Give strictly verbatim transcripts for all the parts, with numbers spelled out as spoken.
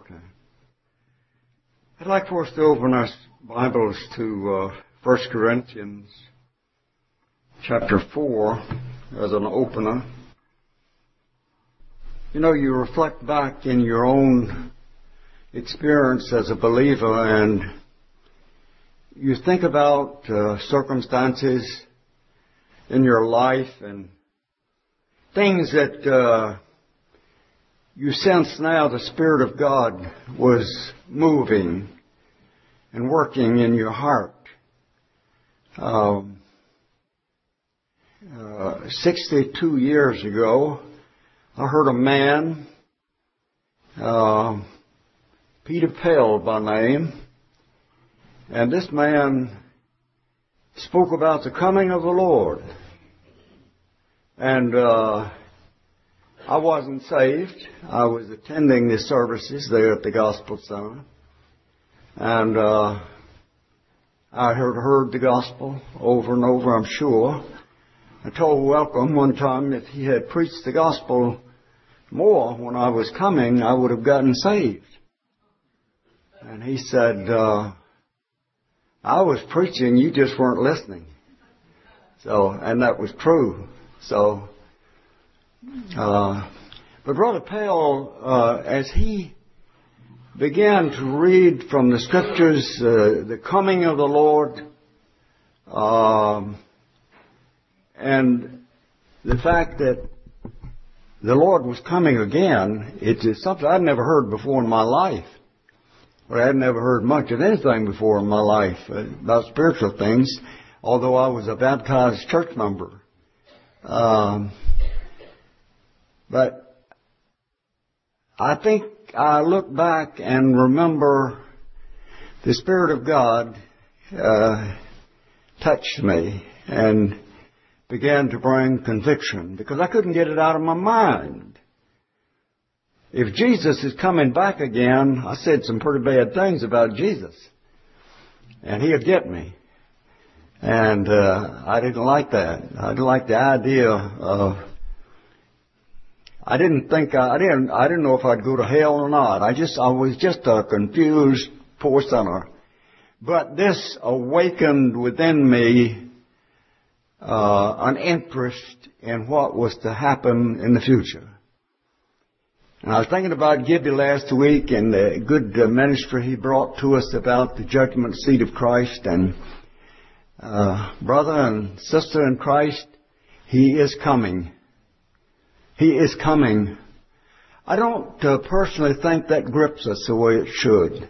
Okay. I'd like for us to open our Bibles to uh, First Corinthians chapter four as an opener. You know, you reflect back in your own experience as a believer and you think about uh, circumstances in your life and things that uh, you sense now the Spirit of God was moving and working in your heart. Um, uh, sixty-two years ago, I heard a man, uh, Peter Pell by name, and this man spoke about the coming of the Lord. And uh, I wasn't saved. I was attending the services there at the Gospel Center. And uh, I had heard the gospel over and over, I'm sure. I told Welcome one time if he had preached the gospel more when I was coming, I would have gotten saved. And he said, uh, I was preaching, you just weren't listening. So, and that was true. So, uh, but Brother Pell, uh, as he began to read from the Scriptures, uh, the coming of the Lord, um, and the fact that the Lord was coming again, it is something I'd never heard before in my life. But I had never heard much of anything before in my life about spiritual things, although I was a baptized church member. Um, but I think I look back and remember the Spirit of God uh, touched me and began to bring conviction because I couldn't get it out of my mind. If Jesus is coming back again, I said some pretty bad things about Jesus, and he'll get me. And uh, I didn't like that. I didn't like the idea of. I didn't think I, I didn't. I didn't know if I'd go to hell or not. I just. I was just a confused poor sinner. But this awakened within me uh, an interest in what was to happen in the future. And I was thinking about Gibby last week and the good ministry he brought to us about the judgment seat of Christ. And uh, brother and sister in Christ, he is coming. He is coming. I don't uh, personally think that grips us the way it should.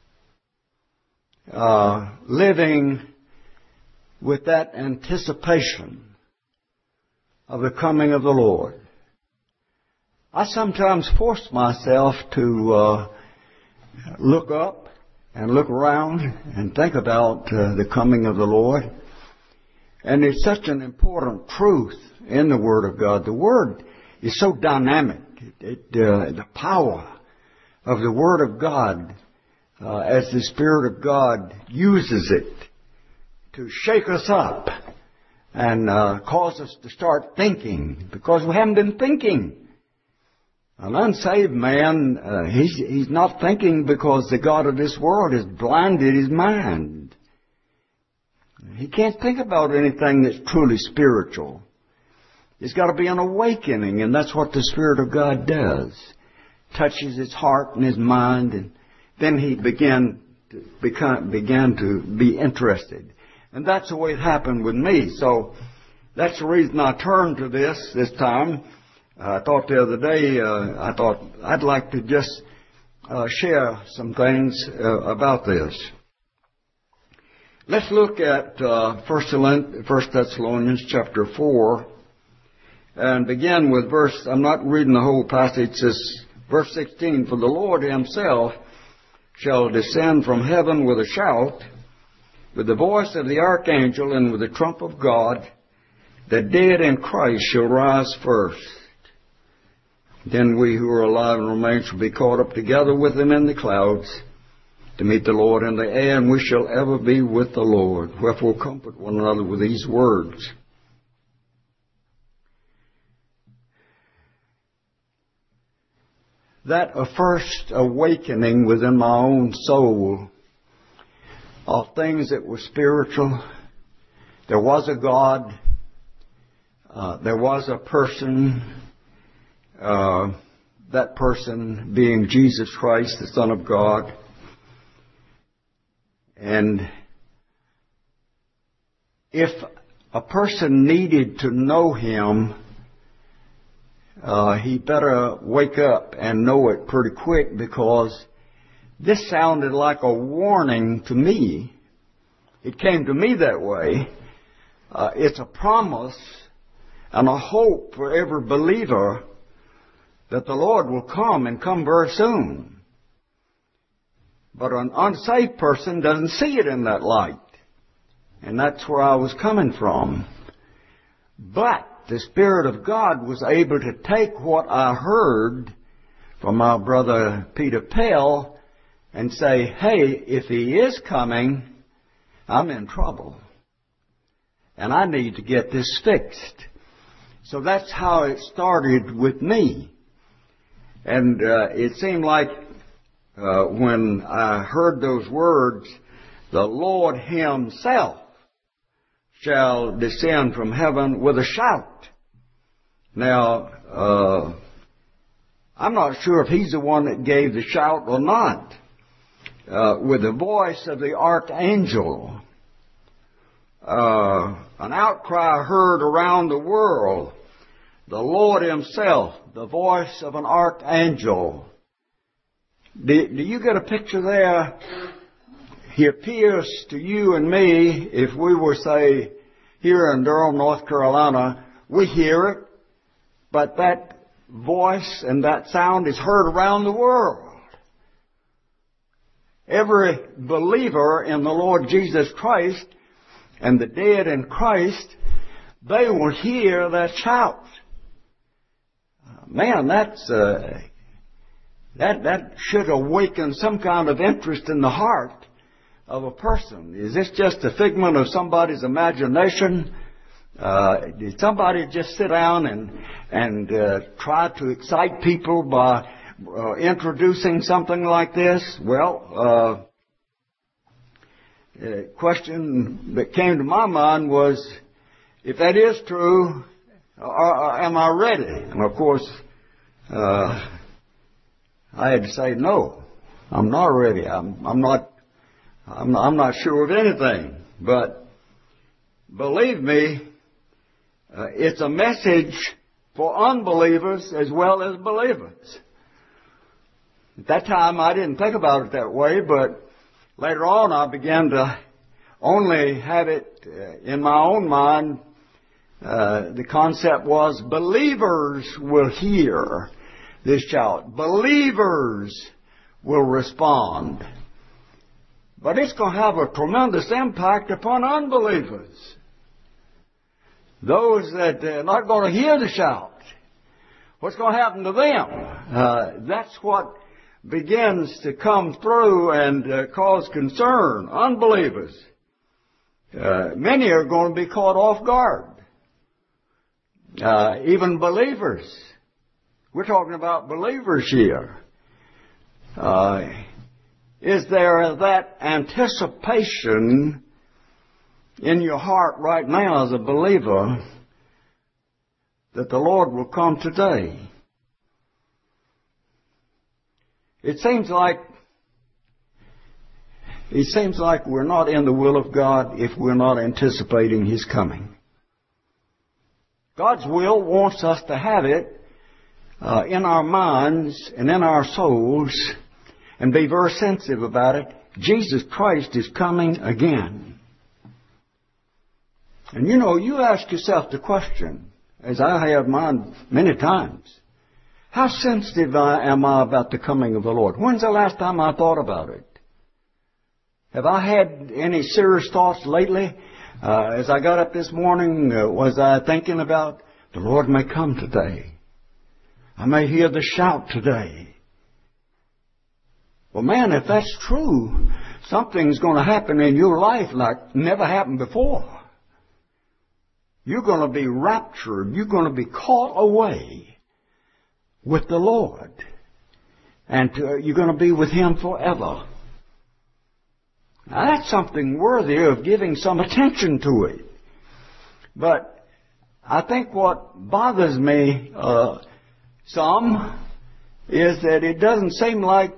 Uh, living with that anticipation of the coming of the Lord. I sometimes force myself to uh, look up and look around and think about uh, the coming of the Lord. And it's such an important truth in the Word of God. The Word is so dynamic. It, it, uh, the power of the Word of God uh, as the Spirit of God uses it to shake us up and uh, cause us to start thinking because we haven't been thinking. An unsaved man, uh, he's, he's not thinking because the God of this world has blinded his mind. He can't think about anything that's truly spiritual. There's got to be an awakening, and that's what the Spirit of God does. Touches his heart and his mind, and then he began to become, began to be interested. And that's the way it happened with me. So that's the reason I turned to this this time. I thought the other day, uh, I thought I'd like to just uh, share some things uh, about this. Let's look at uh, First Thessalonians chapter four and begin with verse, I'm not reading the whole passage, it says, verse sixteen, for the Lord himself shall descend from heaven with a shout, with the voice of the archangel and with the trump of God. The dead in Christ shall rise first. Then we who are alive and remain shall be caught up together with them in the clouds to meet the Lord in the air, and we shall ever be with the Lord. Wherefore comfort one another with these words. that a first awakening within my own soul of things that were spiritual. There was a God. Uh, there was a person. Uh, that person being Jesus Christ, the Son of God. And if a person needed to know Him, uh, he better wake up and know it pretty quick, because this sounded like a warning to me. It came to me that way. Uh, it's a promise and a hope for every believer that the Lord will come and come very soon. But an unsaved person doesn't see it in that light. And that's where I was coming from. But the Spirit of God was able to take what I heard from my brother Peter Pell and say, hey, if he is coming, I'm in trouble. And I need to get this fixed. So that's how it started with me. And uh, it seemed like uh, when I heard those words, the Lord Himself shall descend from heaven with a shout. Now, uh, I'm not sure if He's the one that gave the shout or not. Uh, with the voice of the archangel, uh, an outcry heard around the world. The Lord Himself, the voice of an archangel. Do, do you get a picture there? He appears to you and me, if we were, say, here in Durham, North Carolina, we hear it, but that voice and that sound is heard around the world. Every believer in the Lord Jesus Christ and the dead in Christ, they will hear that shout. Man, that's uh, that that should awaken some kind of interest in the heart of a person. Is this just a figment of somebody's imagination? Uh, did somebody just sit down and and uh, try to excite people by uh, introducing something like this? Well, uh, the question that came to my mind was, if that is true, Or, am I ready? And of course, uh, I had to say no. I'm not ready. I'm, I'm not. I'm, I'm not sure of anything. But believe me, uh, it's a message for unbelievers as well as believers. At that time, I didn't think about it that way, but later on, I began to only have it uh, in my own mind. Uh, the concept was believers will hear this shout. Believers will respond. But it's going to have a tremendous impact upon unbelievers. Those that are not going to hear the shout. What's going to happen to them? Uh, that's what begins to come through and uh, cause concern. Unbelievers. Uh, many are going to be caught off guard. Uh, even believers. We're talking about believers here. Uh, is there that anticipation in your heart right now as a believer that the Lord will come today? It seems like it seems like we're not in the will of God if we're not anticipating His coming. God's will wants us to have it uh, in our minds and in our souls and be very sensitive about it. Jesus Christ is coming again. And you know, you ask yourself the question, as I have mine many times, how sensitive am I about the coming of the Lord? When's the last time I thought about it? Have I had any serious thoughts lately? Uh, as I got up this morning, uh, was I thinking about the Lord may come today. I may hear the shout today. Well, man, if that's true, something's going to happen in your life like never happened before. You're going to be raptured. You're going to be caught away with the Lord. And to, you're going to be with Him forever. Now that's something worthy of giving some attention to it. But I think what bothers me uh, some is that it doesn't seem like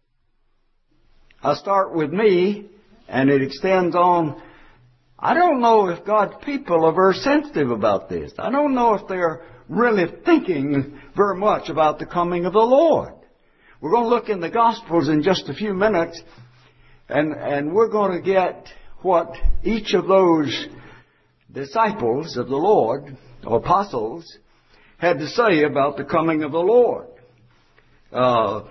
I start with me and it extends on. I don't know if God's people are very sensitive about this. I don't know if they're really thinking very much about the coming of the Lord. We're going to look in the Gospels in just a few minutes, and, and we're going to get what each of those disciples of the Lord, or apostles, had to say about the coming of the Lord. Uh,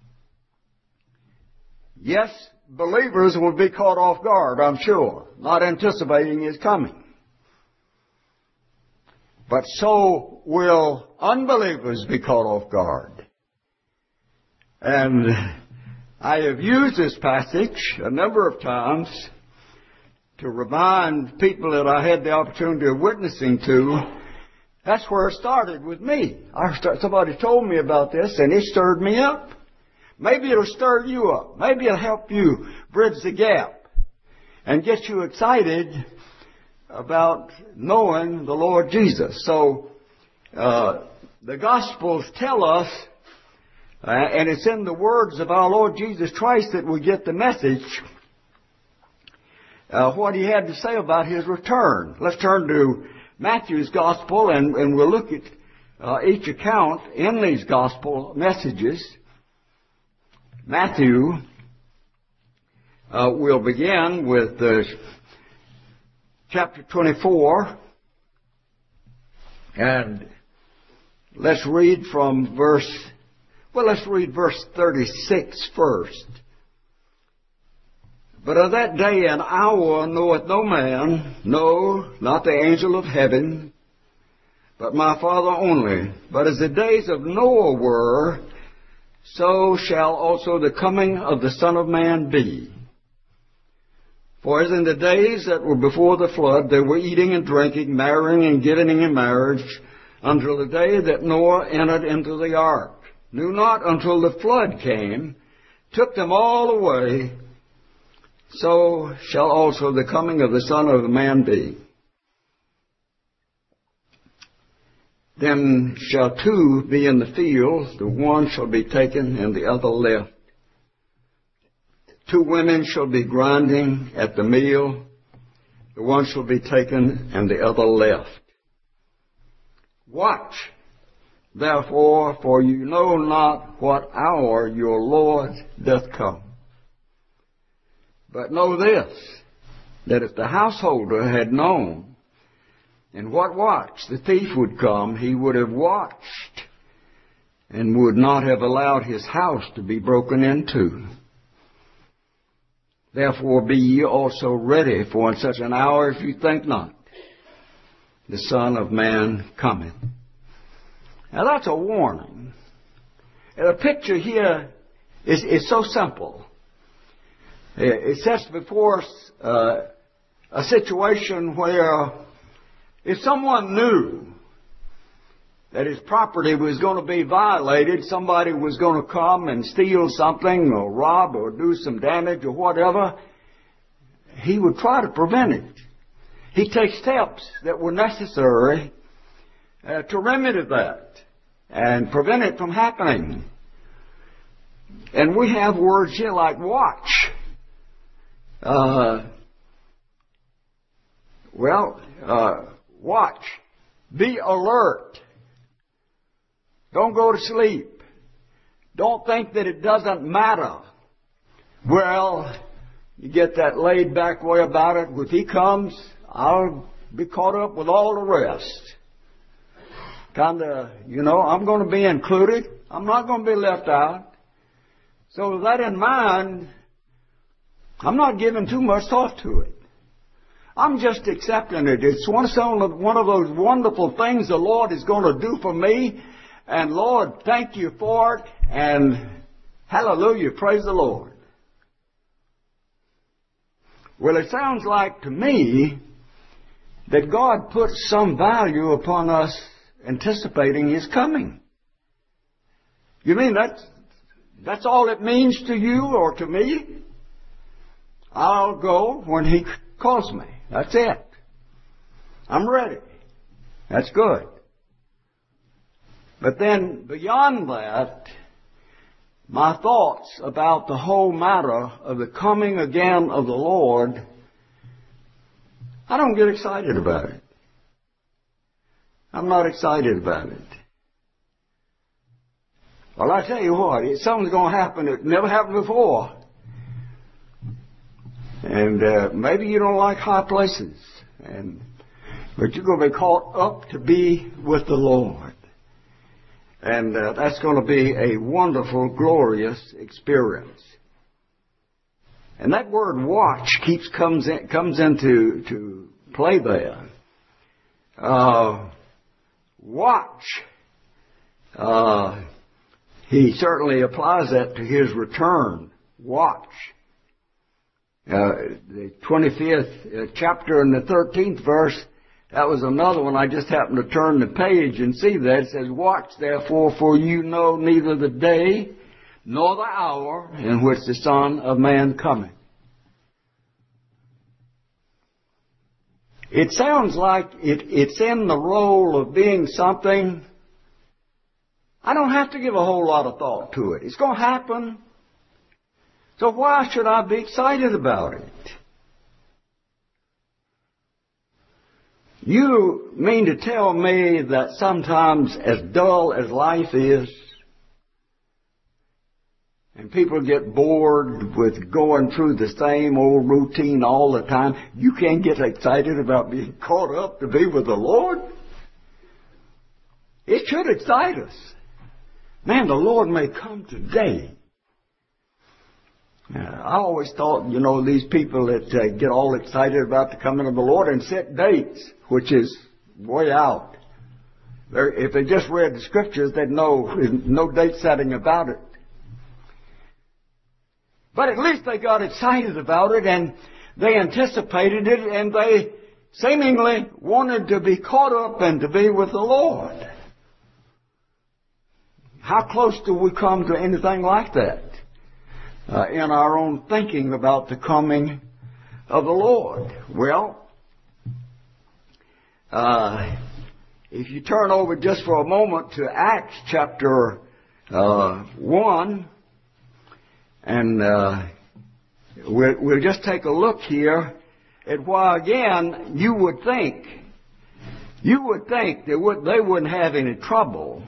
yes, believers will be caught off guard, I'm sure, not anticipating His coming. But so will unbelievers be caught off guard. And I have used this passage a number of times to remind people that I had the opportunity of witnessing to. That's where it started with me. I start, somebody told me about this and it stirred me up. Maybe it'll stir you up. Maybe it'll help you bridge the gap and get you excited about knowing the Lord Jesus. So, uh, the Gospels tell us, uh, and it's in the words of our Lord Jesus Christ that we get the message, uh, what He had to say about His return. Let's turn to Matthew's Gospel and, and we'll look at uh, each account in these Gospel messages. Matthew, uh, we'll begin with uh, chapter twenty-four, and let's read from verse, well, let's read verse thirty-six first. But of that day and hour knoweth no man, no, not the angel of heaven, but my Father only. But as the days of Noah were, so shall also the coming of the Son of Man be. For as in the days that were before the flood, they were eating and drinking, marrying and giving in marriage, until the day that Noah entered into the ark, knew not until the flood came, took them all away, so shall also the coming of the Son of Man be. Then shall two be in the field, the one shall be taken and the other left. Two women shall be grinding at the mill, the one shall be taken and the other left. Watch, therefore, for you know not what hour your Lord doth come. But know this, that if the householder had known in what watch the thief would come, he would have watched and would not have allowed his house to be broken into. Therefore be ye also ready, for in such an hour as you think not, the Son of Man cometh. Now that's a warning. And the picture here is, is so simple. It sets before us uh, a situation where if someone knew that his property was going to be violated, somebody was going to come and steal something or rob or do some damage or whatever, he would try to prevent it. He'd take steps that were necessary uh, to remedy that and prevent it from happening. And we have words here like watch. Uh, well, uh, watch. Be alert. Don't go to sleep. Don't think that it doesn't matter. Well, you get that laid back way about it. If he comes, I'll be caught up with all the rest. Kind of, you know, I'm going to be included. I'm not going to be left out. So with that in mind, I'm not giving too much thought to it. I'm just accepting it. It's one of, one of those wonderful things the Lord is going to do for me. And Lord, thank you for it. And hallelujah, praise the Lord. Well, it sounds like to me that God puts some value upon us anticipating His coming. You mean that's, That's all it means to you or to me. I'll go when He calls me. That's it. I'm ready. That's good. But then beyond that, my thoughts about the whole matter of the coming again of the Lord, I don't get excited about it. I'm not excited about it. Well, I tell you what, it's something's going to happen that never happened before. And uh, maybe you don't like high places, and but you're going to be caught up to be with the Lord. And uh, that's going to be a wonderful, glorious experience. And that word watch keeps comes in, comes into to play there. Uh, watch. Uh, he certainly applies that to His return. Watch. Uh, the twenty-fifth chapter and the thirteenth verse, that was another one. I just happened to turn the page and see that. It says, watch therefore, for you know neither the day nor the hour in which the Son of Man cometh. It sounds like it, it's in the role of being something. I don't have to give a whole lot of thought to it. It's going to happen. So why should I be excited about it? You mean to tell me that sometimes, as dull as life is, and people get bored with going through the same old routine all the time, you can't get excited about being caught up to be with the Lord? It should excite us. Man, the Lord may come today. Uh, I always thought, you know, these people that uh, get all excited about the coming of the Lord and set dates, which is way out. They're, if they just read the Scriptures, they'd know no date setting about it. But at least they got excited about it, and they anticipated it, and they seemingly wanted to be caught up and to be with the Lord. How close do we come to anything like that? Uh, in our own thinking about the coming of the Lord. Well, uh, if you turn over just for a moment to Acts chapter uh, one, and uh, we'll, we'll just take a look here at why, again, you would think, you would think that would, they wouldn't have any trouble.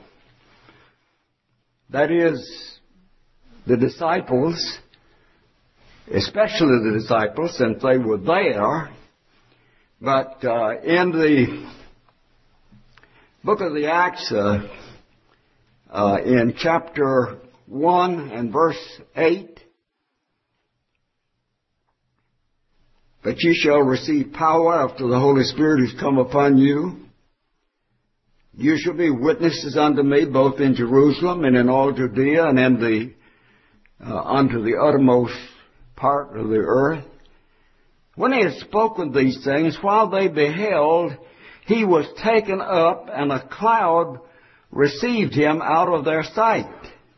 That is, the disciples, especially the disciples, since they were there. But uh, in the book of the Acts, uh, uh, in chapter one and verse eight, but ye shall receive power after the Holy Spirit is come upon you. You shall be witnesses unto me both in Jerusalem and in all Judea and in the Uh, unto the uttermost part of the earth. When he had spoken these things, while they beheld, he was taken up, and a cloud received him out of their sight.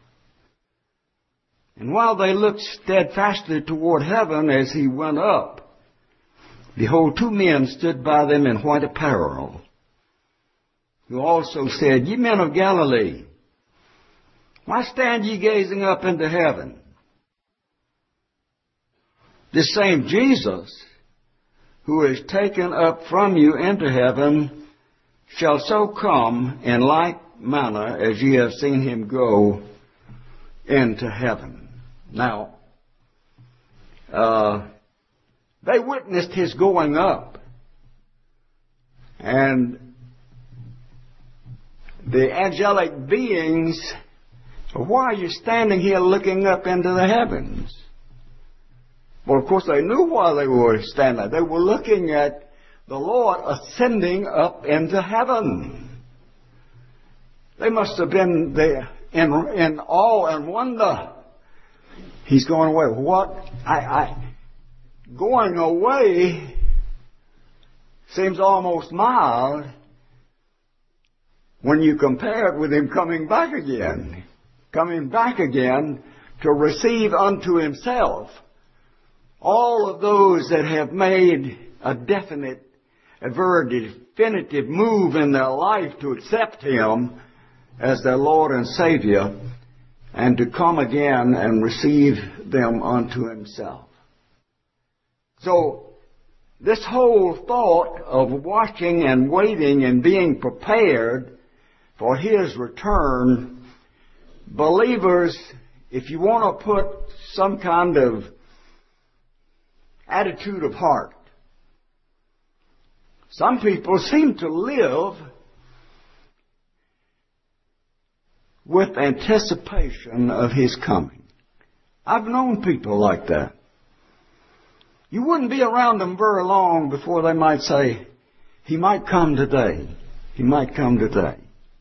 And while they looked steadfastly toward heaven as he went up, behold, two men stood by them in white apparel, who also said, Ye men of Galilee, why stand ye gazing up into heaven? This same Jesus, who is taken up from you into heaven, shall so come in like manner as ye have seen him go into heaven. Now, uh, they witnessed his going up. And the angelic beings, why are you standing here looking up into the heavens? Well, of course, they knew why they were standing there. They were looking at the Lord ascending up into heaven. They must have been there in, in awe and wonder. He's going away. What? I, I, going away seems almost mild when you compare it with him coming back again. Coming back again to receive unto himself all of those that have made a definite, a very definitive move in their life to accept him as their Lord and Savior, and to come again and receive them unto himself. So, this whole thought of watching and waiting and being prepared for his return, believers, if you want to put some kind of attitude of heart, some people seem to live with anticipation of his coming. I've known people like that. You wouldn't be around them very long before they might say, he might come today. He might come today.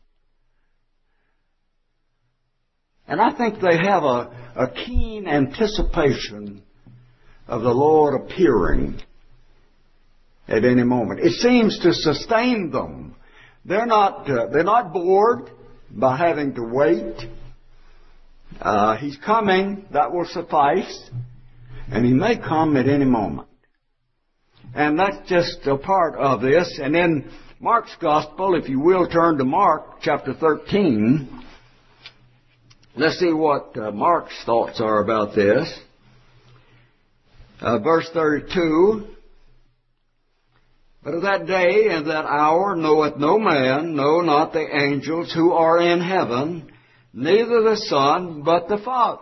And I think they have a, a keen anticipation of the Lord appearing at any moment. It seems to sustain them. They're not, uh, they're not bored by having to wait. Uh, he's coming, that will suffice. And he may come at any moment. And that's just a part of this. And in Mark's Gospel, if you will turn to Mark chapter thirteen, let's see what uh, Mark's thoughts are about this. Uh, verse thirty-two, but of that day and that hour knoweth no man, no, not the angels who are in heaven, neither the Son, but the Father.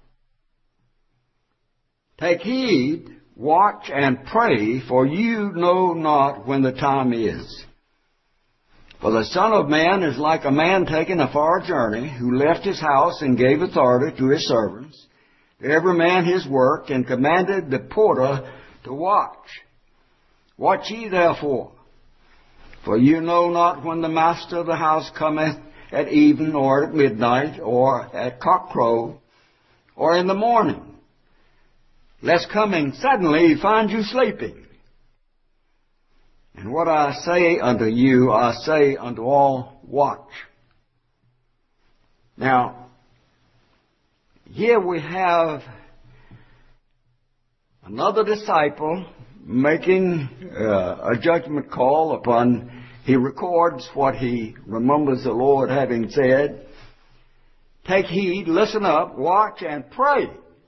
Take heed, watch, and pray, for you know not when the time is. For the Son of Man is like a man taking a far journey, who left his house and gave authority to his servants, to every man his work, and commanded the porter to watch. Watch ye therefore, for you know not when the master of the house cometh at even, or at midnight, or at cockcrow, or in the morning, lest coming suddenly he find you sleeping. And what I say unto you, I say unto all, watch. Now, here we have another disciple making uh, a judgment call upon, he records what he remembers the Lord having said. Take heed, listen up, watch, and pray.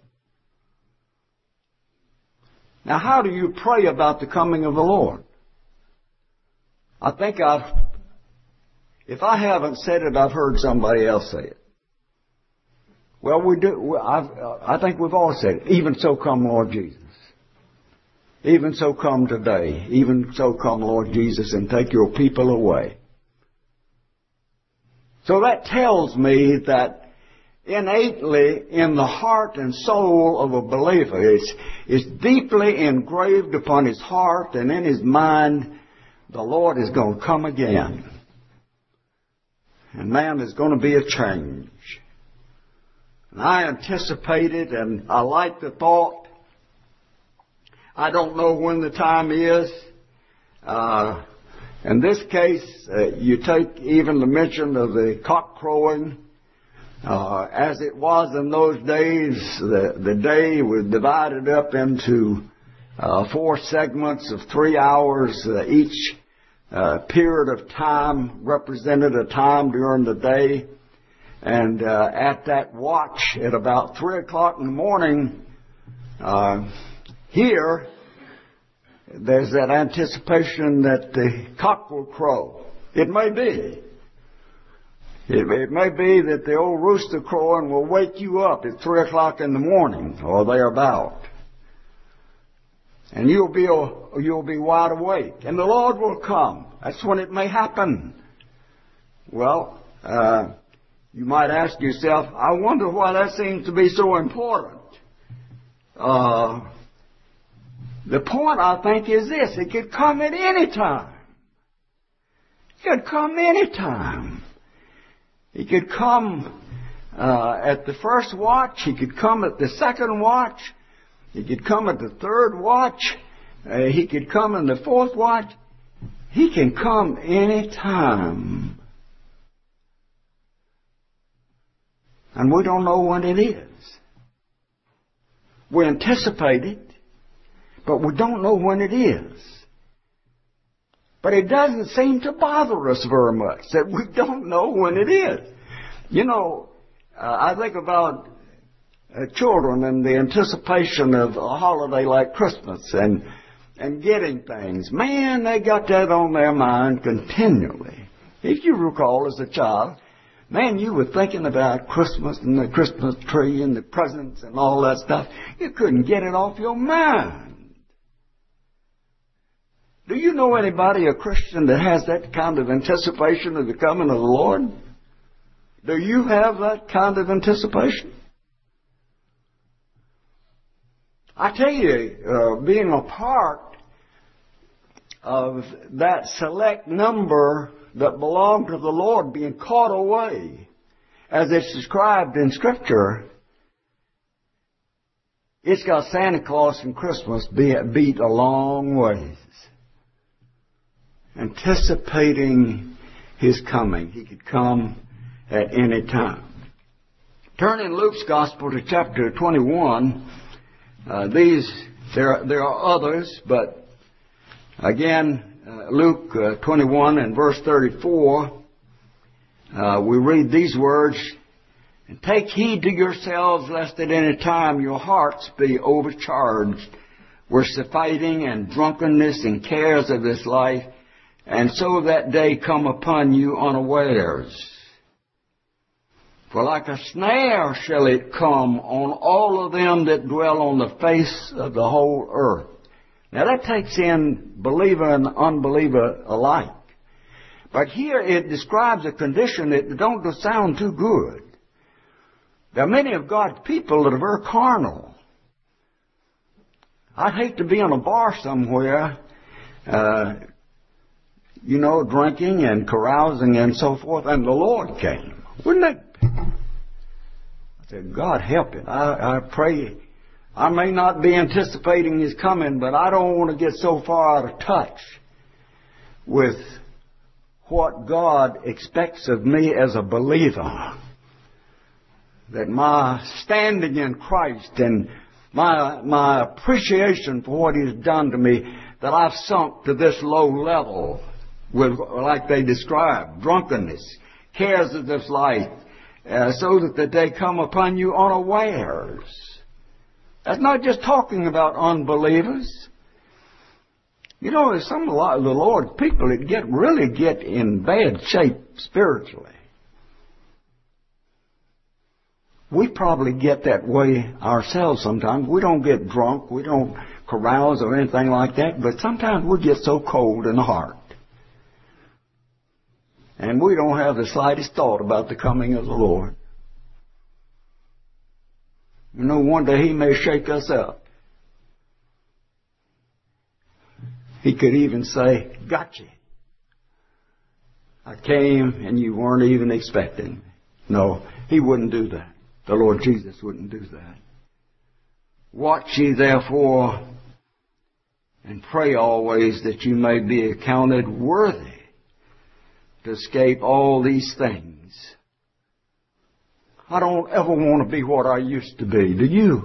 Now, how do you pray about the coming of the Lord? I think I've, if I haven't said it, I've heard somebody else say it. Well, we do, I've, I think we've all said it. Even so come, Lord Jesus. Even so come today. Even so come, Lord Jesus, and take your people away. So that tells me that innately in the heart and soul of a believer, it's, it's deeply engraved upon his heart and in his mind, the Lord is going to come again. And man, there's going to be a change. And I anticipate it, and I like the thought. I don't know when the time is. Uh, in this case, uh, you take even the mention of the cock crowing. Uh, as it was in those days, the, the day was divided up into uh, four segments of three hours. Uh, each uh, period of time represented a time during the day. And uh, at that watch, at about three o'clock in the morning, uh, here, there's that anticipation that the cock will crow. It may be. It, it may be that the old rooster crowing will wake you up at three o'clock in the morning, or thereabout. And you'll be, you'll be wide awake. And the Lord will come. That's when it may happen. Well, uh, you might ask yourself, I wonder why that seems to be so important. Uh, the point, I think, is this. It could come at any time. It could come any time. He could come uh, at the first watch. He could come at the second watch. He could come at the third watch. Uh, he could come in the fourth watch. He can come any time. And we don't know when it is. We anticipate it, but we don't know when it is. But it doesn't seem to bother us very much that we don't know when it is. You know, uh, I think about uh, children and the anticipation of a holiday like Christmas and and getting things. Man, they got that on their mind continually. If you recall as a child, man, you were thinking about Christmas and the Christmas tree and the presents and all that stuff. You couldn't get it off your mind. Do you know anybody, a Christian, that has that kind of anticipation of the coming of the Lord? Do you have that kind of anticipation? I tell you, uh, being a part of that select number that belong to the Lord being caught away, as it's described in Scripture, it's got Santa Claus and Christmas beat a long ways. Anticipating His coming. He could come at any time. Turn in Luke's Gospel to chapter twenty-one. Uh, these, there, there are others, but again, uh, Luke uh, twenty-one and verse thirty-four, uh, we read these words, "And take heed to yourselves, lest at any time your hearts be overcharged with fighting and drunkenness and cares of this life, and so that day come upon you unawares. For like a snare shall it come on all of them that dwell on the face of the whole earth." Now that takes in believer and unbeliever alike. But here it describes a condition that don't sound too good. There are many of God's people that are very carnal. I'd hate to be in a bar somewhere, uh, you know, drinking and carousing and so forth, and the Lord came. Wouldn't that? I said, God help it. I, I pray. I may not be anticipating His coming, but I don't want to get so far out of touch with what God expects of me as a believer, that my standing in Christ and my my appreciation for what He's done to me, that I've sunk to this low level with, like they describe, drunkenness, cares of this life, uh, so that the day come upon you unawares. That's not just talking about unbelievers. You know, there's some of the Lord's people that get really get in bad shape spiritually. We probably get that way ourselves sometimes. We don't get drunk, we don't carouse or anything like that, but sometimes we get so cold in the heart. And we don't have the slightest thought about the coming of the Lord. You know, one day He may shake us up. He could even say, "Gotcha. I came and you weren't even expecting." No, He wouldn't do that. The Lord Jesus wouldn't do that. "Watch ye therefore, and pray always that you may be accounted worthy to escape all these things." I don't ever want to be what I used to be. Do you?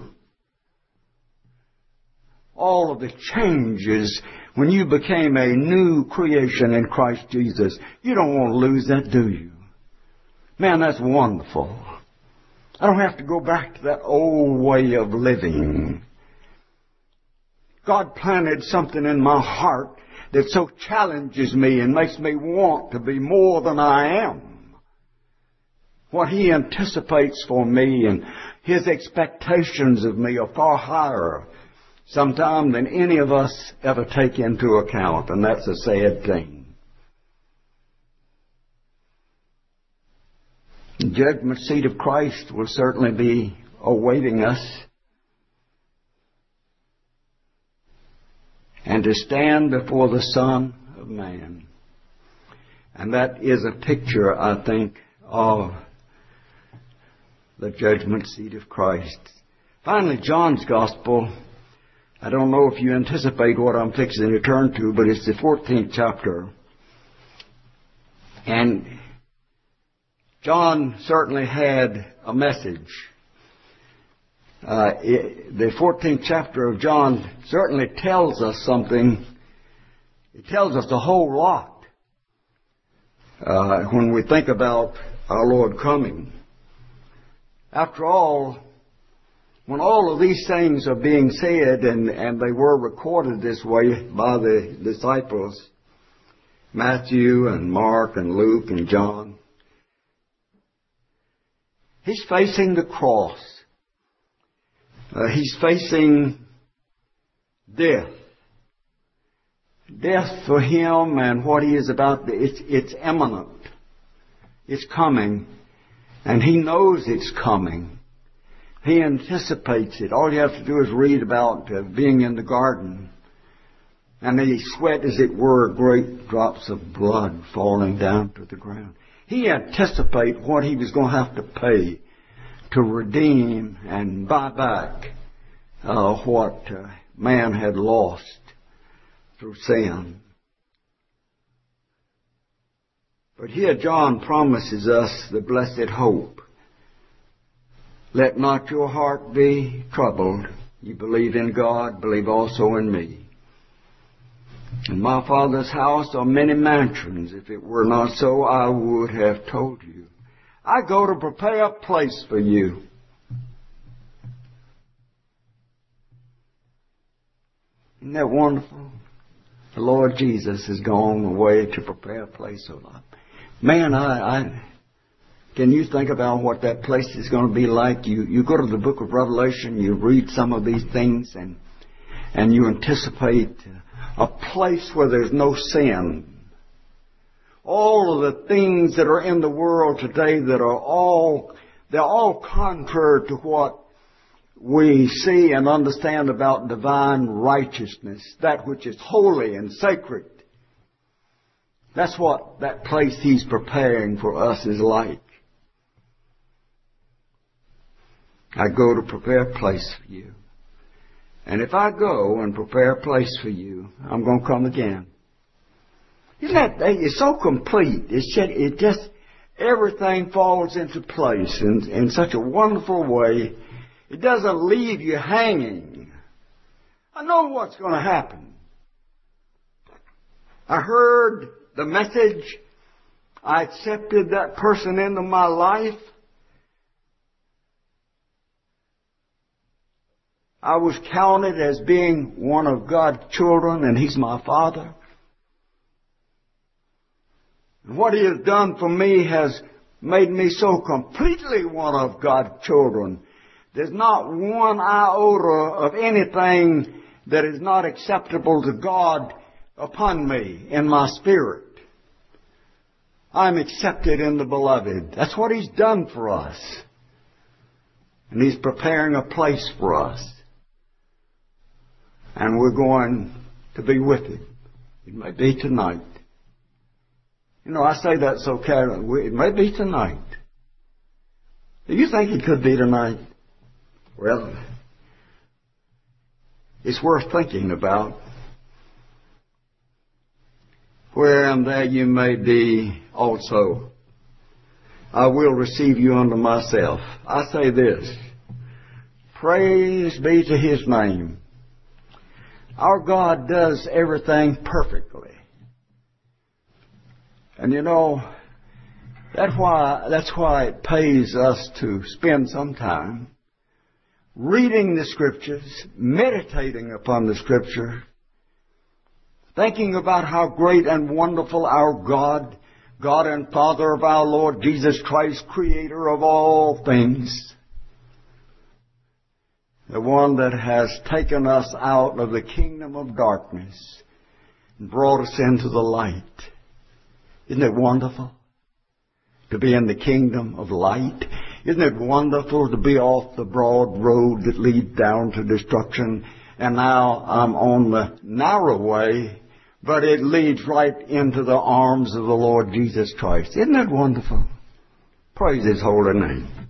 All of the changes when you became a new creation in Christ Jesus, you don't want to lose that, do you? Man, that's wonderful. I don't have to go back to that old way of living. God planted something in my heart that so challenges me and makes me want to be more than I am. What He anticipates for me and His expectations of me are far higher sometimes than any of us ever take into account, and that's a sad thing. The judgment seat of Christ will certainly be awaiting us. And to stand before the Son of Man. And that is a picture, I think, of the judgment seat of Christ. Finally, John's Gospel. I don't know if you anticipate what I'm fixing to turn to, but it's the fourteenth chapter. And John certainly had a message. Uh, it, the fourteenth chapter of John certainly tells us something. It tells us a whole lot uh, when we think about our Lord coming. After all, when all of these things are being said, and, and they were recorded this way by the disciples, Matthew and Mark and Luke and John, he's facing the cross. Uh, he's facing death. Death for him and what he is about, it's, it's imminent. It's coming. And he knows it's coming. He anticipates it. All you have to do is read about uh, being in the garden. And he sweat, as it were, great drops of blood falling down to the ground. He anticipated what he was going to have to pay to redeem and buy back uh, what uh, man had lost through sin. But here John promises us the blessed hope. Let not your heart be troubled. You believe in God, believe also in me. In my Father's house are many mansions. If it were not so, I would have told you. I go to prepare a place for you. Isn't that wonderful? The Lord Jesus has gone away to prepare a place for us. Man, I, I, can you think about what that place is going to be like? You, you go to the book of Revelation, you read some of these things, and, and you anticipate a place where there's no sin. All of the things that are in the world today that are all, they're all contrary to what we see and understand about divine righteousness, that which is holy and sacred. That's what that place he's preparing for us is like. I go to prepare a place for you. And if I go and prepare a place for you, I'm going to come again. Isn't that, it's so complete. It's just, it just, everything falls into place in, in such a wonderful way. It doesn't leave you hanging. I know what's going to happen. I heard the message. I accepted that person into my life. I was counted as being one of God's children, and He's my Father. And what He has done for me has made me so completely one of God's children. There's not one iota of anything that is not acceptable to God upon me in my spirit. I'm accepted in the Beloved. That's what He's done for us. And He's preparing a place for us. And we're going to be with Him. It may be tonight. You know, I say that so casually. It may be tonight. Do you think it could be tonight? Well, it's worth thinking about. Where and there you may be also, I will receive you unto myself. I say this, praise be to His name. Our God does everything perfectly. And you know, that's why, that's why it pays us to spend some time reading the Scriptures, meditating upon the Scripture, thinking about how great and wonderful our God, God and Father of our Lord Jesus Christ, Creator of all things, the one that has taken us out of the kingdom of darkness and brought us into the light. Isn't it wonderful to be in the kingdom of light? Isn't it wonderful to be off the broad road that leads down to destruction, and now I'm on the narrow way, but it leads right into the arms of the Lord Jesus Christ. Isn't that wonderful? Praise His holy name.